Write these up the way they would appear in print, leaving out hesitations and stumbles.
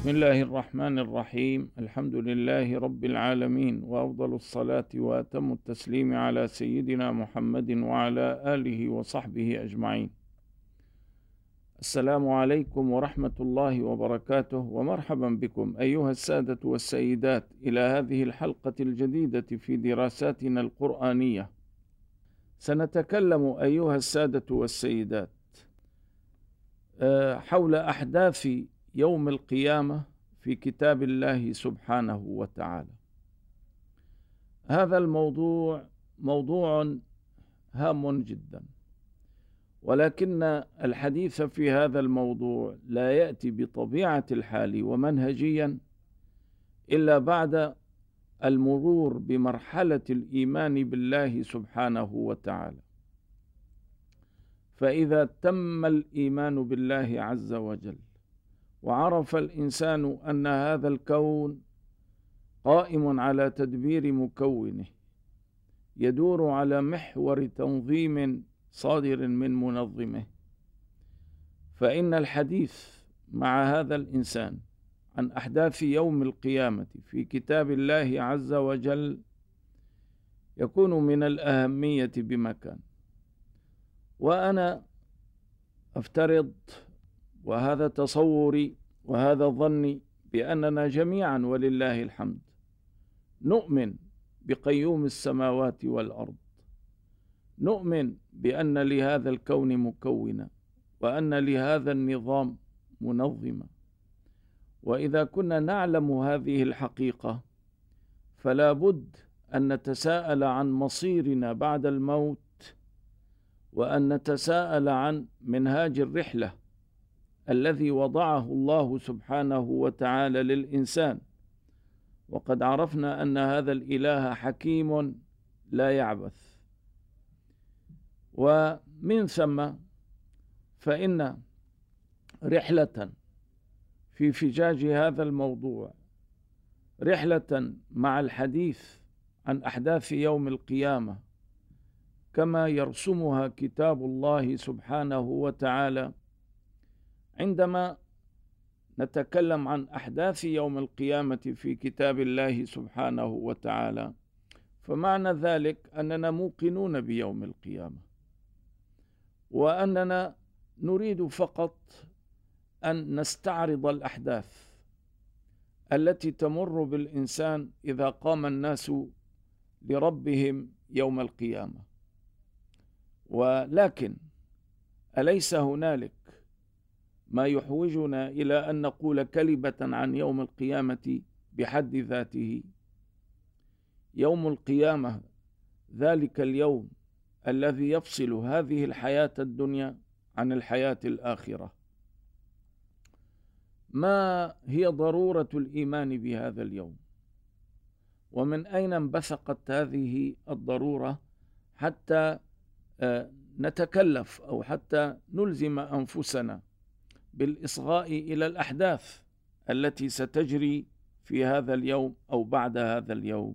بسم الله الرحمن الرحيم. الحمد لله رب العالمين، وأفضل الصلاة وأتم التسليم على سيدنا محمد وعلى آله وصحبه أجمعين. السلام عليكم ورحمة الله وبركاته، ومرحبا بكم أيها السادة والسيدات إلى هذه الحلقة الجديدة في دراساتنا القرآنية. سنتكلم أيها السادة والسيدات حول أحداث يوم القيامة في كتاب الله سبحانه وتعالى. هذا الموضوع موضوع هام جدا، ولكن الحديث في هذا الموضوع لا يأتي بطبيعة الحال ومنهجيا إلا بعد المرور بمرحلة الإيمان بالله سبحانه وتعالى. فإذا تم الإيمان بالله عز وجل وعرف الإنسان أن هذا الكون قائم على تدبير مكونه، يدور على محور تنظيم صادر من منظمه، فإن الحديث مع هذا الإنسان عن أحداث يوم القيامة في كتاب الله عز وجل يكون من الأهمية بمكان. وأنا أفترض، وهذا تصوري وهذا ظني، بأننا جميعا ولله الحمد نؤمن بقيوم السماوات والأرض، نؤمن بأن لهذا الكون مكونا، وأن لهذا النظام منظما. وإذا كنا نعلم هذه الحقيقة فلا بد أن نتساءل عن مصيرنا بعد الموت، وأن نتساءل عن منهاج الرحلة الذي وضعه الله سبحانه وتعالى للإنسان. وقد عرفنا أن هذا الإله حكيم لا يعبث، ومن ثم فإن رحلة في فجاج هذا الموضوع، رحلة مع الحديث عن أحداث يوم القيامة كما يرسمها كتاب الله سبحانه وتعالى. عندما نتكلم عن أحداث يوم القيامة في كتاب الله سبحانه وتعالى، فمعنى ذلك أننا موقنون بيوم القيامة، وأننا نريد فقط أن نستعرض الأحداث التي تمر بالإنسان إذا قام الناس لربهم يوم القيامة. ولكن أليس هنالك ما يحوجنا إلى أن نقول كلمة عن يوم القيامة بحد ذاته؟ يوم القيامة ذلك اليوم الذي يفصل هذه الحياة الدنيا عن الحياة الآخرة. ما هي ضرورة الإيمان بهذا اليوم؟ ومن أين انبثقت هذه الضرورة حتى نتكلف أو حتى نلزم أنفسنا بالإصغاء إلى الأحداث التي ستجري في هذا اليوم أو بعد هذا اليوم؟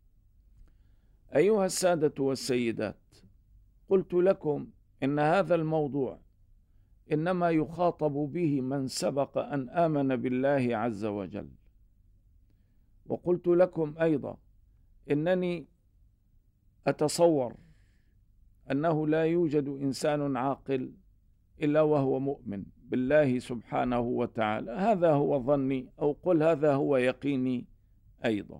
أيها السادة والسيدات، قلت لكم إن هذا الموضوع إنما يخاطب به من سبق أن آمن بالله عز وجل. وقلت لكم أيضا إنني أتصور أنه لا يوجد إنسان عاقل إلا وهو مؤمن بالله سبحانه وتعالى. هذا هو ظني، أو قل هذا هو يقيني أيضا.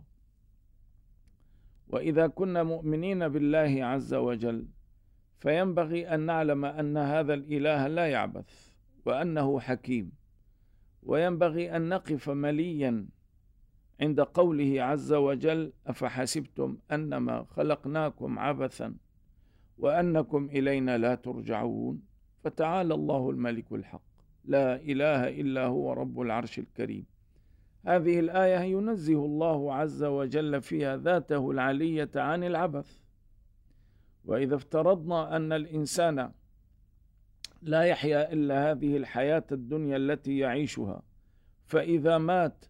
وإذا كنا مؤمنين بالله عز وجل فينبغي أن نعلم أن هذا الإله لا يعبث، وأنه حكيم. وينبغي أن نقف مليا عند قوله عز وجل: أفحسبتم أنما خلقناكم عبثا وأنكم إلينا لا ترجعون. فتعالى الله الملك الحق، لا إله إلا هو رب العرش الكريم. هذه الآية ينزه الله عز وجل فيها ذاته العلية عن العبث. وإذا افترضنا أن الإنسان لا يحيا إلا هذه الحياة الدنيا التي يعيشها، فإذا مات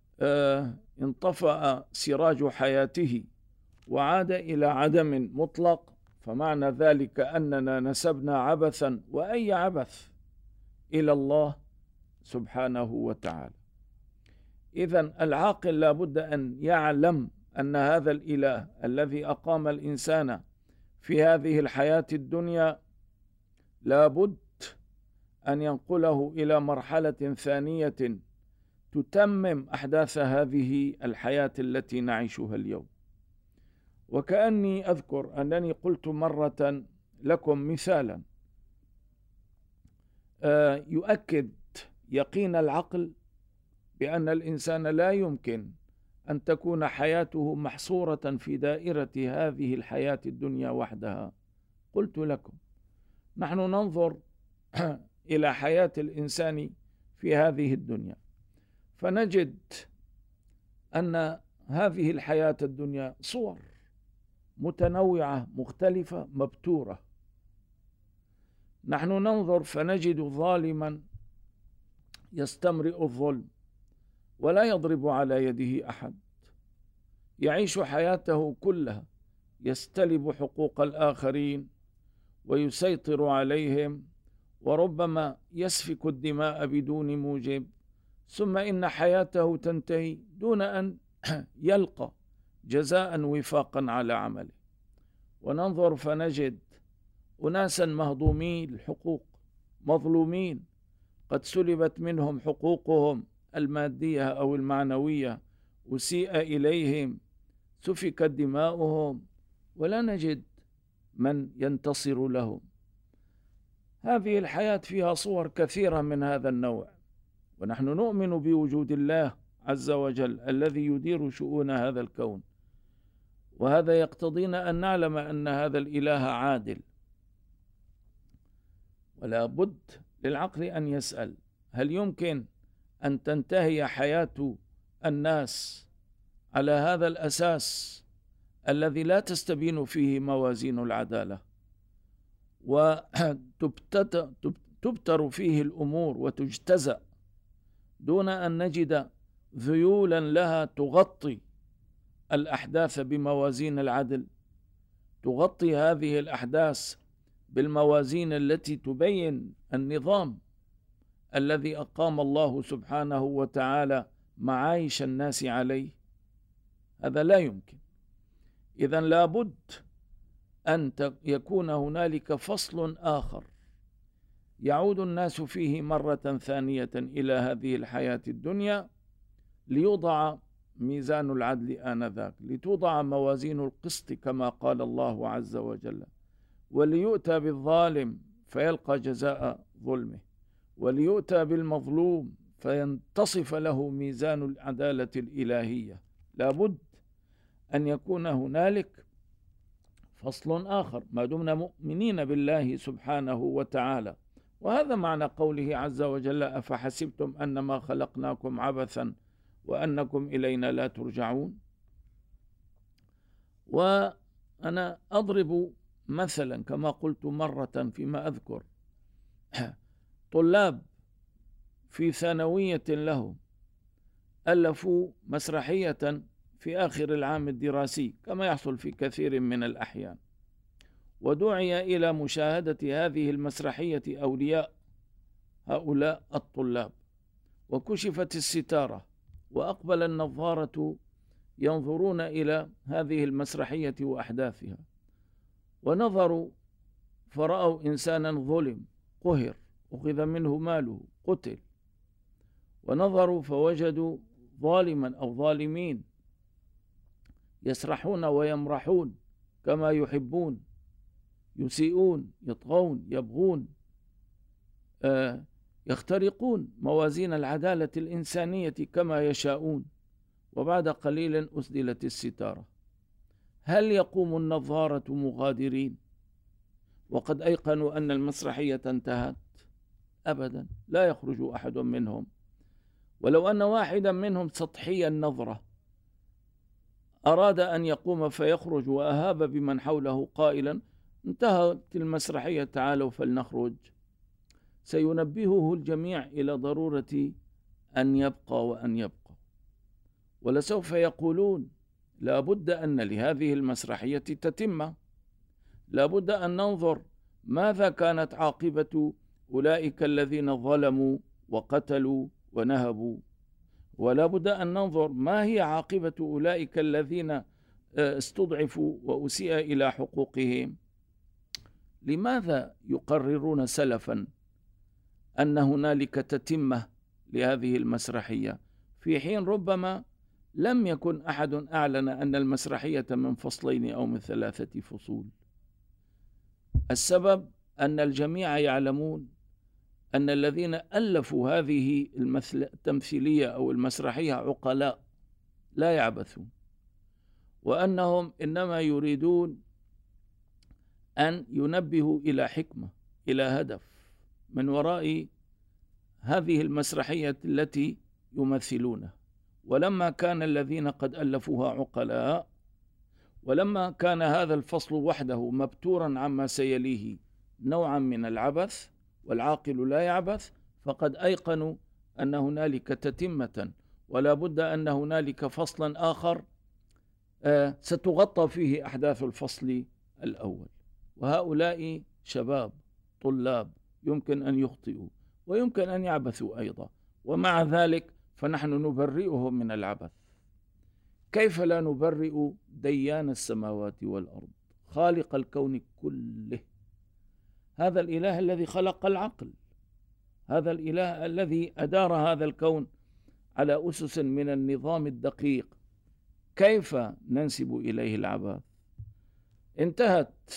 انطفأ سراج حياته وعاد إلى عدم مطلق، فمعنى ذلك أننا نسبنا عبثا، وأي عبث، إلى الله سبحانه وتعالى. إذن العاقل لا بد أن يعلم أن هذا الإله الذي أقام الإنسان في هذه الحياة الدنيا لا بد أن ينقله إلى مرحلة ثانية تتمم أحداث هذه الحياة التي نعيشها اليوم. وكأني أذكر أنني قلت مرة لكم مثالا يؤكد يقين العقل بأن الإنسان لا يمكن أن تكون حياته محصورة في دائرة هذه الحياة الدنيا وحدها. قلت لكم نحن ننظر إلى حياة الإنسان في هذه الدنيا فنجد أن هذه الحياة الدنيا صور متنوعة مختلفة مبتورة. نحن ننظر فنجد ظالما يستمرئ الظلم ولا يضرب على يده أحد، يعيش حياته كلها يستلب حقوق الآخرين ويسيطر عليهم، وربما يسفك الدماء بدون موجب، ثم إن حياته تنتهي دون أن يلقى جزاء وفاقا على عمله. وننظر فنجد أناسا مهضومي الحقوق مظلومين قد سلبت منهم حقوقهم المادية أو المعنوية، أسيء إليهم، سفكت دماؤهم، ولا نجد من ينتصر لهم. هذه الحياة فيها صور كثيرة من هذا النوع، ونحن نؤمن بوجود الله عز وجل الذي يدير شؤون هذا الكون، وهذا يقتضينا أن نعلم أن هذا الإله عادل. ولا بد للعقل أن يسأل: هل يمكن أن تنتهي حياة الناس على هذا الأساس الذي لا تستبين فيه موازين العدالة، وتبتر فيه الأمور وتجتزأ دون أن نجد ذيولا لها تغطي الأحداث بموازين العدل، تغطي هذه الأحداث بالموازين التي تبين النظام الذي أقام الله سبحانه وتعالى معايش الناس عليه؟ هذا لا يمكن. إذن لابد أن يكون هنالك فصل آخر يعود الناس فيه مرة ثانية إلى هذه الحياة الدنيا ليوضع ميزان العدل آنذاك، لتوضع موازين القسط كما قال الله عز وجل، وليؤتى بالظالم فيلقى جزاء ظلمه، وليؤتى بالمظلوم فينتصف له ميزان العدالة الإلهية. لابد أن يكون هنالك فصل آخر ما دمنا مؤمنين بالله سبحانه وتعالى. وهذا معنى قوله عز وجل: أفحسبتم أنما خلقناكم عبثا وأنكم إلينا لا ترجعون. وأنا أضرب مثلا كما قلت مرة فيما أذكر، طلاب في ثانوية لهم ألفوا مسرحية في آخر العام الدراسي كما يحصل في كثير من الأحيان، ودعي إلى مشاهدة هذه المسرحية أولياء هؤلاء الطلاب، وكشفت الستارة وأقبل النظارة ينظرون إلى هذه المسرحية وأحداثها، ونظروا فرأوا إنسانا ظلم، قهر، أخذ منه ماله، قتل. ونظروا فوجدوا ظالما أو ظالمين يسرحون ويمرحون كما يحبون، يسيئون، يطغون، يبغون، يخترقون موازين العدالة الإنسانية كما يشاءون. وبعد قليل أسدلت الستارة. هل يقوم النظارة مغادرين وقد أيقنوا أن المسرحية انتهت؟ أبدا، لا يخرج أحد منهم، ولو أن واحدا منهم سطحي النظرة أراد أن يقوم فيخرج وأهاب بمن حوله قائلا: انتهت المسرحية، تعالوا فلنخرج، سينبهه الجميع إلى ضرورة أن يبقى وأن يبقى، ولسوف يقولون: لا بد أن لهذه المسرحية تتمة، لا بد أن ننظر ماذا كانت عاقبة أولئك الذين ظلموا وقتلوا ونهبوا، ولا بد أن ننظر ما هي عاقبة أولئك الذين استضعفوا وأسيء إلى حقوقهم. لماذا يقررون سلفا أن هنالك تتمة لهذه المسرحية، في حين ربما لم يكن أحد أعلن أن المسرحية من فصلين أو من 3 فصول؟ السبب أن الجميع يعلمون أن الذين ألفوا هذه التمثيلية أو المسرحية عقلاء لا يعبثون، وأنهم إنما يريدون أن ينبهوا إلى حكمة، إلى هدف من وراء هذه المسرحية التي يمثلونها. ولما كان الذين قد ألفوها عقلاء، ولما كان هذا الفصل وحده مبتورا عما سيليه نوعا من العبث، والعاقل لا يعبث، فقد أيقنوا أن هنالك تتمة، ولا بد أن هنالك فصلا آخر ستغطى فيه أحداث الفصل الأول. وهؤلاء شباب طلاب يمكن أن يخطئوا ويمكن أن يعبثوا أيضا، ومع ذلك فنحن نبرئهم من العبث. كيف لا نبرئ ديان السماوات والأرض، خالق الكون كله، هذا الإله الذي خلق العقل، هذا الإله الذي أدار هذا الكون على أسس من النظام الدقيق، كيف ننسب إليه العبث؟ انتهت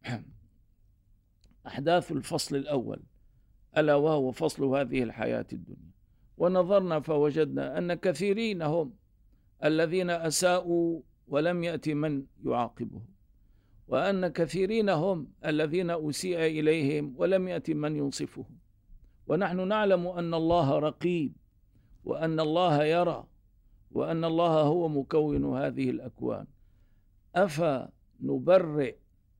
أحداث الفصل الأول، ألا وهو فصل هذه الحياة الدنيا، ونظرنا فوجدنا أن كثيرين هم الذين أساءوا ولم يأتي من يعاقبهم، وأن كثيرين هم الذين أسيء إليهم ولم يأتي من ينصفهم. ونحن نعلم أن الله رقيب، وأن الله يرى، وأن الله هو مكون هذه الأكوان. أفنبرئ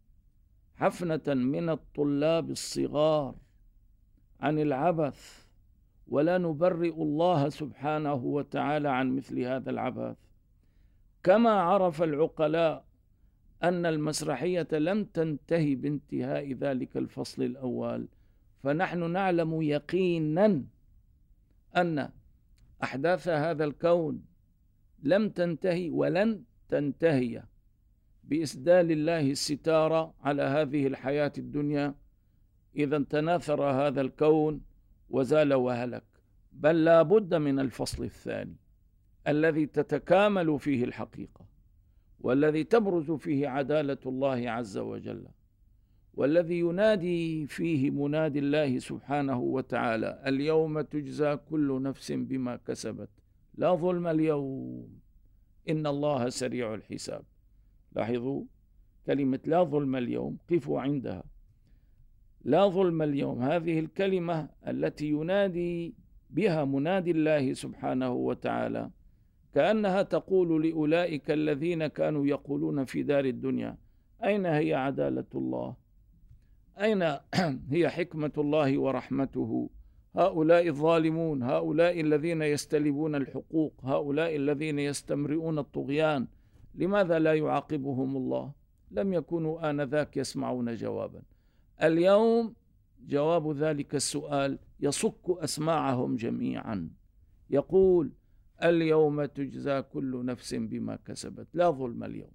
حفنة من الطلاب الصغار عن العبث ولا نبرئ الله سبحانه وتعالى عن مثل هذا العبث؟ كما عرف العقلاء أن المسرحية لم تنتهي بانتهاء ذلك الفصل الأول، فنحن نعلم يقينا أن أحداث هذا الكون لم تنتهي ولن تنتهي بإسدال الله الستار على هذه الحياة الدنيا إذا تناثر هذا الكون وزال وهلك، بل لا بد من الفصل الثاني الذي تتكامل فيه الحقيقة، والذي تبرز فيه عدالة الله عز وجل، والذي ينادي فيه منادي الله سبحانه وتعالى: اليوم تجزى كل نفس بما كسبت لا ظلم اليوم إن الله سريع الحساب. لاحظوا كلمة لا ظلم اليوم، قفوا عندها. لا ظلم اليوم، هذه الكلمة التي ينادي بها منادي الله سبحانه وتعالى كأنها تقول لأولئك الذين كانوا يقولون في دار الدنيا: أين هي عدالة الله؟ أين هي حكمة الله ورحمته؟ هؤلاء الظالمون، هؤلاء الذين يستلبون الحقوق، هؤلاء الذين يستمرئون الطغيان، لماذا لا يعاقبهم الله؟ لم يكونوا آنذاك يسمعون جوابا. اليوم جواب ذلك السؤال يصك أسماعهم جميعا، يقول: اليوم تجزى كل نفس بما كسبت لا ظلم اليوم.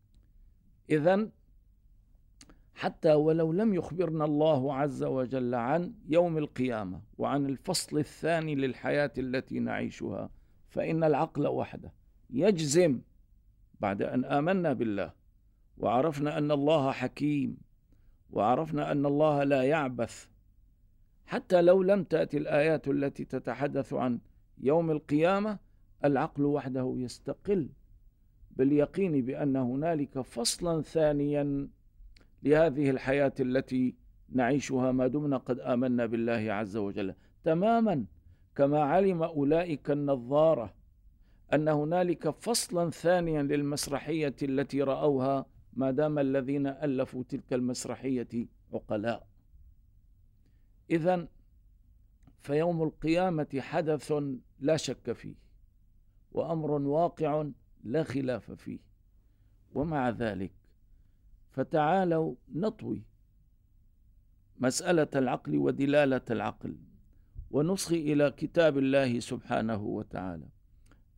إذن حتى ولو لم يخبرنا الله عز وجل عن يوم القيامة وعن الفصل الثاني للحياة التي نعيشها، فإن العقل وحده يجزم بعد أن آمنا بالله وعرفنا أن الله حكيم وعرفنا أن الله لا يعبث، حتى لو لم تأتي الآيات التي تتحدث عن يوم القيامة، العقل وحده يستقل باليقين بأن هنالك فصلا ثانيا لهذه الحياة التي نعيشها ما دمنا قد آمنا بالله عز وجل، تماما كما علم أولئك النظارة أن هنالك فصلا ثانيا للمسرحية التي رأوها ما دام الذين ألفوا تلك المسرحية عقلاء. إذن فيوم القيامة حدث لا شك فيه، وأمر واقع لا خلاف فيه. ومع ذلك فتعالوا نطوي مسألة العقل ودلالة العقل ونصغي إلى كتاب الله سبحانه وتعالى،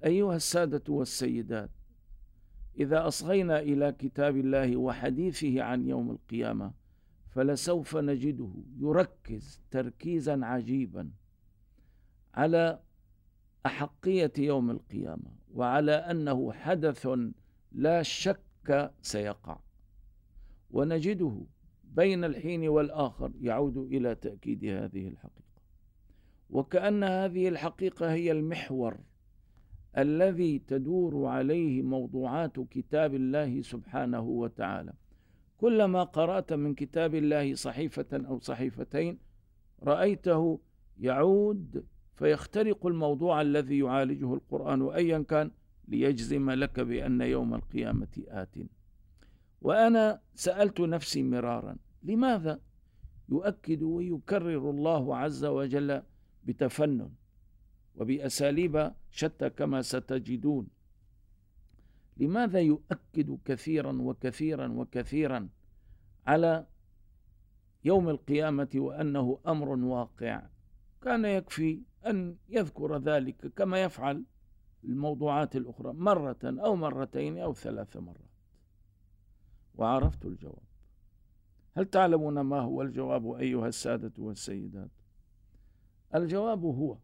أيها السادة والسيدات، إذا أصغينا إلى كتاب الله وحديثه عن يوم القيامة فلسوف نجده يركز تركيزا عجيبا على أحقية يوم القيامة، وعلى أنه حدث لا شك سيقع، ونجده بين الحين والآخر يعود إلى تأكيد هذه الحقيقة، وكأن هذه الحقيقة هي المحور الذي تدور عليه موضوعات كتاب الله سبحانه وتعالى. كلما قرأت من كتاب الله صحيفة أو صحيفتين رأيته يعود فيخترق الموضوع الذي يعالجه القرآن أيا كان ليجزم لك بأن يوم القيامة آت. وأنا سألت نفسي مرارا، لماذا يؤكد ويكرر الله عز وجل بتفنن وبأساليب شتى كما ستجدون؟ لماذا يؤكد كثيرا وكثيرا وكثيرا على يوم القيامة وأنه أمر واقع؟ كان يكفي أن يذكر ذلك كما يفعل الموضوعات الأخرى مرة أو مرتين أو 3 مرات. وعرفت الجواب. هل تعلمون ما هو الجواب أيها السادة والسيدات؟ الجواب هو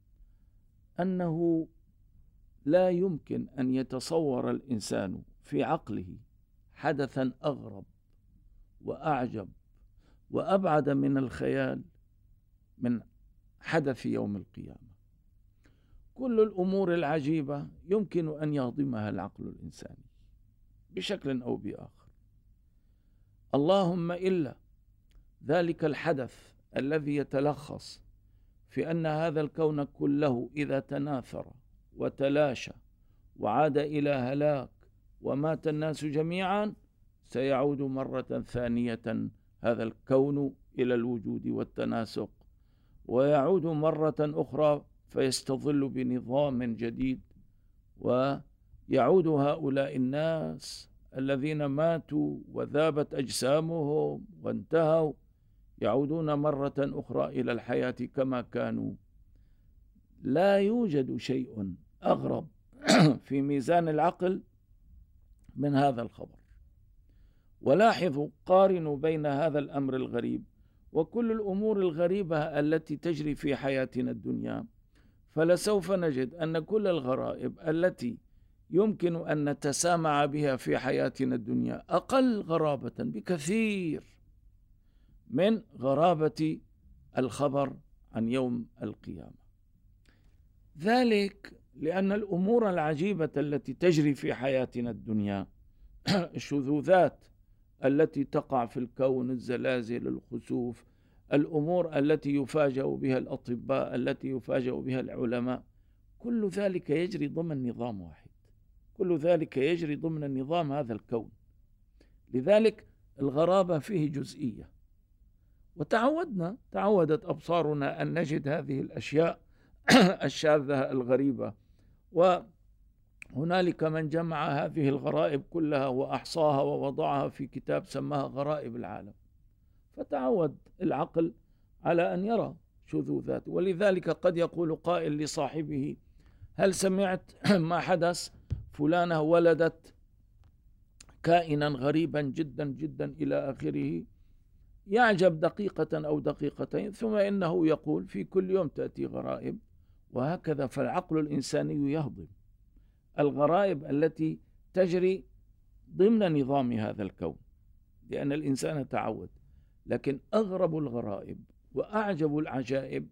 أنه لا يمكن أن يتصور الإنسان في عقله حدثا أغرب وأعجب وأبعد من الخيال من حدث يوم القيامة. كل الأمور العجيبة يمكن أن يهضمها العقل الإنساني بشكل أو بآخر، اللهم إلا ذلك الحدث الذي يتلخص في أن هذا الكون كله إذا تناثر وتلاشى وعاد إلى هلاك ومات الناس جميعا سيعود مرة ثانية هذا الكون إلى الوجود والتناسق، ويعود مرة أخرى فيستظل بنظام جديد، ويعود هؤلاء الناس الذين ماتوا وذابت أجسامهم وانتهوا يعودون مرة أخرى إلى الحياة كما كانوا. لا يوجد شيء أغرب في ميزان العقل من هذا الخبر. ولاحظوا، قارنوا بين هذا الأمر الغريب وكل الأمور الغريبة التي تجري في حياتنا الدنيا، فلسوف نجد أن كل الغرائب التي يمكن أن نتسامع بها في حياتنا الدنيا أقل غرابة بكثير من غرابة الخبر عن يوم القيامة. ذلك لأن الأمور العجيبة التي تجري في حياتنا الدنيا، الشذوذات التي تقع في الكون، الزلازل، الخسوف، الأمور التي يفاجأ بها الأطباء، التي يفاجأ بها العلماء، كل ذلك يجري ضمن نظام واحد، كل ذلك يجري ضمن نظام هذا الكون. لذلك الغرابة فيه جزئية، تعودت أبصارنا أن نجد هذه الأشياء الشاذة الغريبة، وهنالك من جمع هذه الغرائب كلها وأحصاها ووضعها في كتاب سماها غرائب العالم، فتعود العقل على أن يرى شذوذات. ولذلك قد يقول قائل لصاحبه: هل سمعت ما حدث؟ فلانة ولدت كائنا غريبا جدا جدا إلى آخره، يعجب دقيقة أو دقيقتين ثم إنه يقول في كل يوم تأتي غرائب، وهكذا. فالعقل الإنساني يهضم الغرائب التي تجري ضمن نظام هذا الكون لأن الإنسان تعود. لكن أغرب الغرائب وأعجب العجائب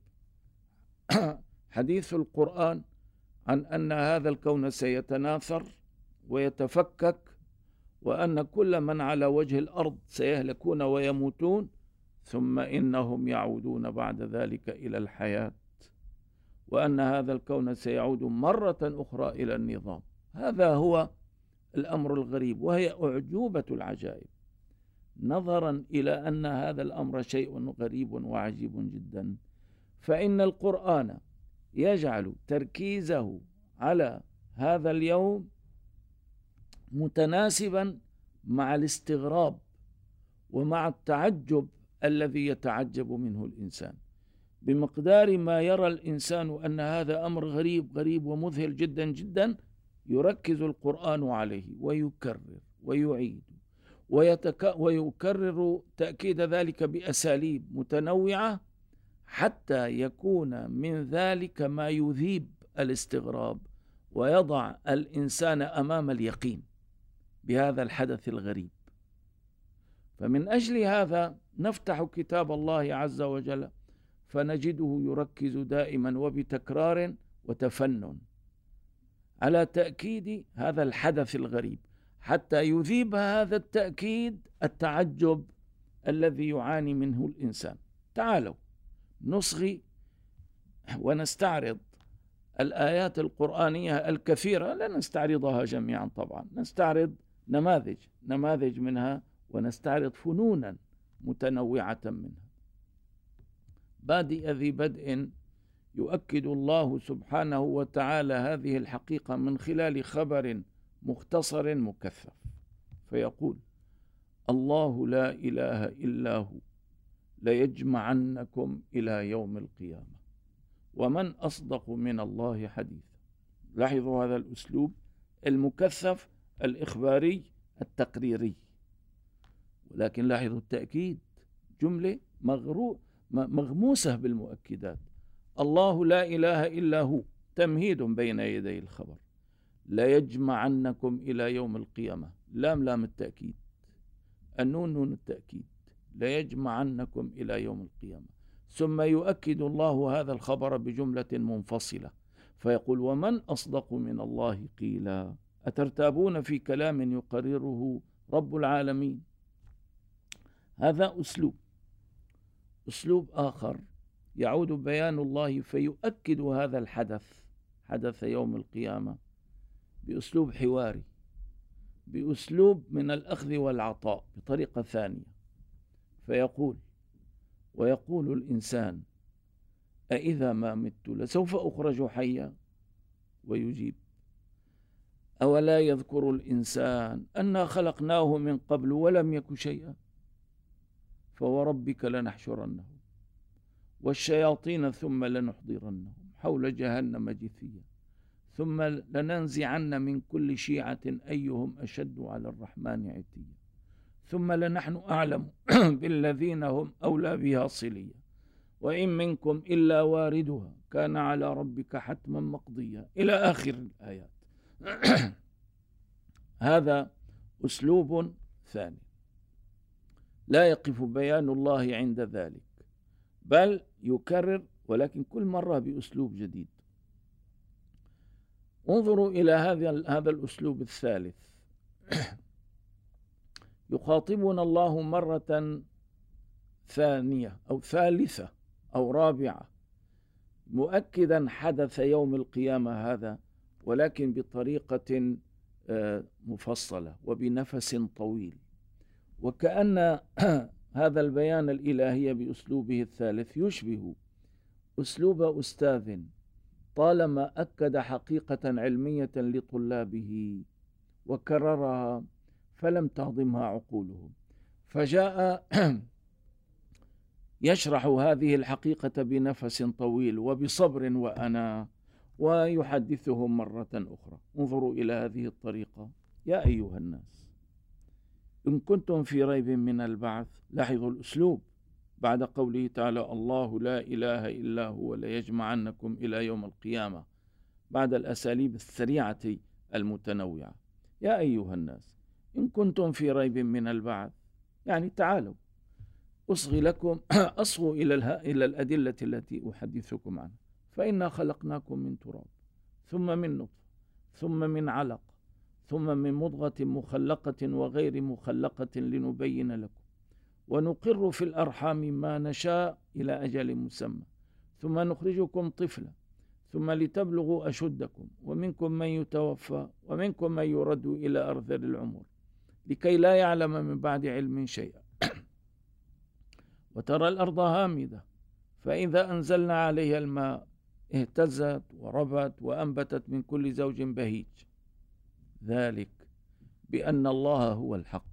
حديث القرآن عن أن هذا الكون سيتناثر ويتفكك، وأن كل من على وجه الأرض سيهلكون ويموتون، ثم إنهم يعودون بعد ذلك إلى الحياة، وأن هذا الكون سيعود مرة أخرى إلى النظام. هذا هو الأمر الغريب، وهي أعجوبة العجائب، نظرا إلى أن هذا الأمر شيء غريب وعجيب جدا. فإن القرآن يجعل تركيزه على هذا اليوم متناسبا مع الاستغراب ومع التعجب الذي يتعجب منه الإنسان، بمقدار ما يرى الإنسان أن هذا أمر غريب غريب ومذهل جدا جدا، يركز القرآن عليه ويكرر ويعيد ويكرر تأكيد ذلك بأساليب متنوعة حتى يكون من ذلك ما يذيب الاستغراب ويضع الإنسان أمام اليقين بهذا الحدث الغريب. فمن أجل هذا نفتح كتاب الله عز وجل فنجده يركز دائما وبتكرار وتفنن على تأكيد هذا الحدث الغريب حتى يذيب هذا التأكيد التعجب الذي يعاني منه الإنسان. تعالوا نصغي ونستعرض الآيات القرآنية الكثيرة، لا نستعرضها جميعا طبعا، نستعرض نماذج منها ونستعرض فنونا متنوعة منها. بادئ ذي بدء يؤكد الله سبحانه وتعالى هذه الحقيقة من خلال خبر مختصر مكثف، فيقول: الله لا إله إلا هو ليجمعنكم إلى يوم القيامة ومن أصدق من الله حديثا. لاحظوا هذا الأسلوب المكثف الإخباري التقريري، ولكن لاحظوا التأكيد، جملة مغموسة بالمؤكدات. الله لا إله إلا هو تمهيد بين يدي الخبر، ليجمعنكم إلى يوم القيامة، لام التأكيد، النون نون التأكيد، ليجمعنكم إلى يوم القيامة. ثم يؤكد الله هذا الخبر بجملة منفصلة فيقول: ومن أصدق من الله قيلا. أترتابون في كلام يقرره رب العالمين؟ هذا أسلوب آخر يعود بيان الله فيؤكد هذا الحدث، حدث يوم القيامة، بأسلوب حواري، بأسلوب من الأخذ والعطاء بطريقة ثانية. فيقول: ويقول الإنسان أإذا ما مت لسوف أخرج حيا، ويجيب: أولا يذكر الإنسان أنا خلقناه من قبل ولم يك شيئا، فوربك لنحشرنهم والشياطين ثم لنحضرنهم حول جهنم جثيا ثم لننزعن من كل شيعة أيهم أشد على الرحمن عتيا ثم لنحن أعلم بالذين هم أولى بها صليا وإن منكم إلا واردها كان على ربك حتما مقضيا، إلى آخر الآيات. هذا أسلوب ثاني، لا يقف بيان الله عند ذلك، بل يكرر، ولكن كل مرة بأسلوب جديد. انظروا إلى هذا الأسلوب الثالث. يخاطبنا الله مرة ثانية أو ثالثة أو رابعة مؤكدا حدث يوم القيامة هذا، ولكن بطريقة مفصلة وبنفس طويل، وكأن هذا البيان الإلهي بأسلوبه الثالث يشبه أسلوب أستاذ طالما أكد حقيقة علمية لطلابه وكررها فلم تهضمها عقولهم، فجاء يشرح هذه الحقيقة بنفس طويل وبصبر وأناة ويحدثهم مرة أخرى. انظروا إلى هذه الطريقة: يا أيها الناس إن كنتم في ريب من البعث. لاحظوا الأسلوب بعد قوله تعالى: الله لا إله إلا هو ليجمعنكم إلى يوم القيامة، بعد الأساليب السريعة المتنوعة: يا أيها الناس إن كنتم في ريب من البعث، يعني تعالوا أصغي لكم أصغوا إلى الأدلة التي أحدثكم عنها. فإنا خلقناكم من تراب ثم من نطفة ثم من علق ثم من مضغة مخلقة وغير مخلقة لنبين لكم ونقر في الأرحام ما نشاء إلى أجل مسمى ثم نخرجكم طفلا ثم لتبلغوا أشدكم ومنكم من يتوفى ومنكم من يرد إلى أرذل العمر لكي لا يعلم من بعد علم شيئا. وترى الأرض هامدة فإذا أنزلنا عليها الماء اهتزت وربت وأنبتت من كل زوج بهيج، ذلك بأن الله هو الحق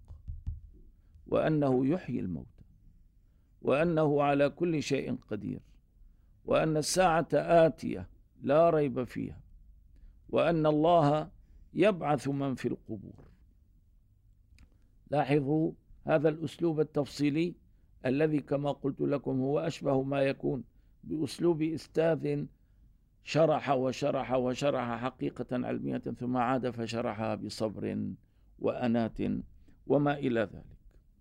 وأنه يحيي الموتى وأنه على كل شيء قدير وأن الساعة آتية لا ريب فيها، وأن الله يبعث من في القبور. لاحظوا هذا الأسلوب التفصيلي الذي كما قلت لكم هو أشبه ما يكون بأسلوب أستاذ شرح وشرح وشرح حقيقة علمية ثم عاد فشرحها بصبر وأنات وما إلى ذلك.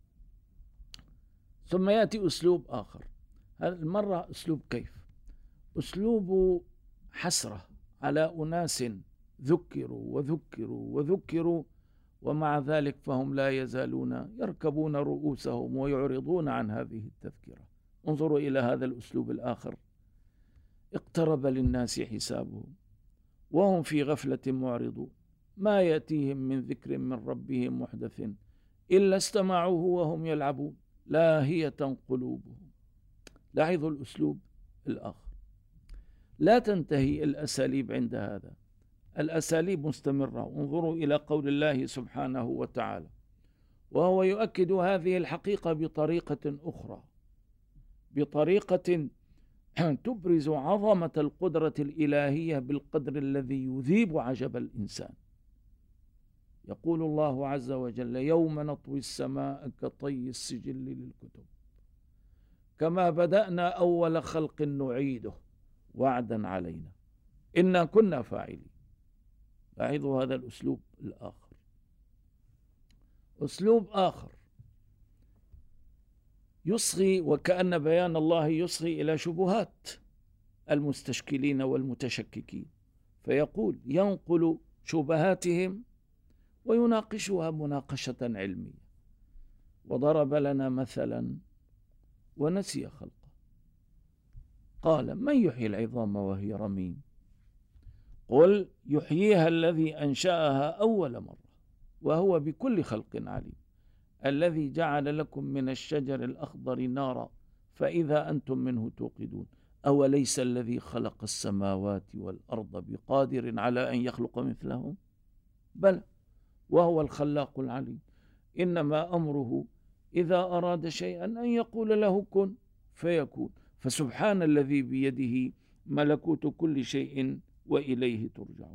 ثم يأتي أسلوب آخر، هذه المرة أسلوب كيف؟ أسلوب حسرة على أناس ذكروا وذكروا وذكروا ومع ذلك فهم لا يزالون يركبون رؤوسهم ويعرضون عن هذه التذكرة. انظروا إلى هذا الأسلوب الآخر: اقترب للناس حسابهم وهم في غفلة معرضون، ما يأتيهم من ذكر من ربهم محدث إلا استمعوه وهم يلعبون لاهية قلوبهم. لاحظوا الأسلوب الآخر. لا تنتهي الأساليب عند هذا، الأساليب مستمرة. انظروا إلى قول الله سبحانه وتعالى وهو يؤكد هذه الحقيقة بطريقة أخرى، بطريقة تبرز عظمة القدرة الإلهية بالقدر الذي يذيب عجب الإنسان. يقول الله عز وجل: يوم نطوي السماء كطي السجل للكتب كما بدأنا أول خلق نعيده وعدا علينا إنا كنا فاعلين. لاحظوا هذا الأسلوب الآخر. أسلوب آخر يصغي وكأن بيان الله يصغي إلى شبهات المستشكلين والمتشككين، فيقول ينقل شبهاتهم ويناقشها مناقشة علمية. وضرب لنا مثلا ونسي خلقه، قال: من يحيي العظام وهي رميم؟ قل يحييها الذي أنشأها أول مرة وهو بكل خلق عليم، الذي جعل لكم من الشجر الأخضر نارا فإذا أنتم منه توقدون، أوليس الذي خلق السماوات والأرض بقادر على أن يخلق مثلهم؟ بلى وهو الخلاق العليم. إنما أمره إذا أراد شيئا أن يقول له كن فيكون. فسبحان الذي بيده ملكوت كل شيء وإليه ترجعون.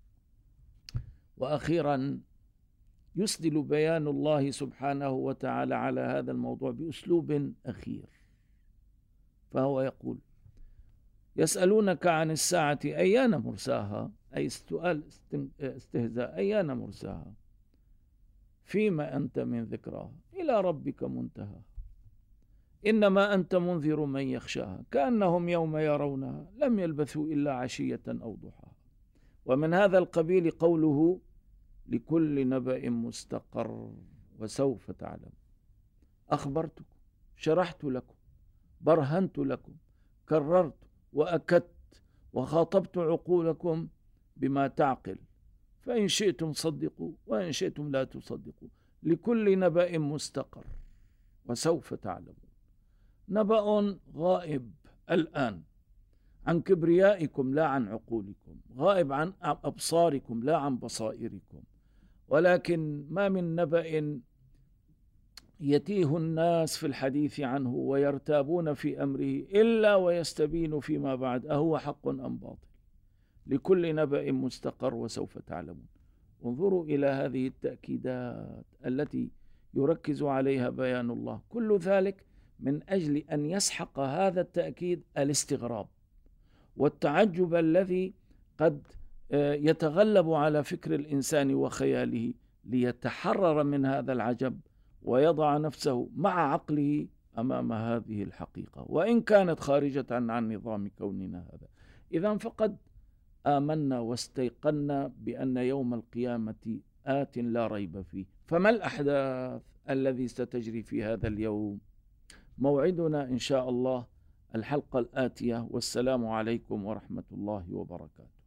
وأخيرا يسدل بيان الله سبحانه وتعالى على هذا الموضوع بأسلوب أخير، فهو يقول: يسألونك عن الساعة أيان مرساها، أي سؤال استهزاء، أيان مرساها؟ فيما أنت من ذكراها إلى ربك منتهى، إنما أنت منذر من يخشاها كأنهم يوم يرونها لم يلبثوا إلا عشية أو ضحاها. ومن هذا القبيل قوله: لكل نبأ مستقر وسوف تعلم. أخبرتكم، شرحت لكم، برهنت لكم، كررت وأكدت وخاطبت عقولكم بما تعقل، فإن شئتم صدقوا وإن شئتم لا تصدقوا. لكل نبأ مستقر وسوف تعلمون. نبأ غائب الآن عن كبريائكم لا عن عقولكم، غائب عن أبصاركم لا عن بصائركم، ولكن ما من نبأ يتيه الناس في الحديث عنه ويرتابون في أمره إلا ويستبين فيما بعد أهو حق أم باطل. لكل نبأ مستقر وسوف تعلمون. انظروا إلى هذه التأكيدات التي يركز عليها بيان الله، كل ذلك من أجل أن يسحق هذا التأكيد الاستغراب والتعجب الذي قد يتغلب على فكر الإنسان وخياله، ليتحرر من هذا العجب ويضع نفسه مع عقله أمام هذه الحقيقة وإن كانت خارجة عن نظام كوننا هذا. إذن فقد آمنا واستيقنا بأن يوم القيامة آت لا ريب فيه. فما الأحداث الذي ستجري في هذا اليوم؟ موعدنا إن شاء الله الحلقة الآتية، والسلام عليكم ورحمة الله وبركاته.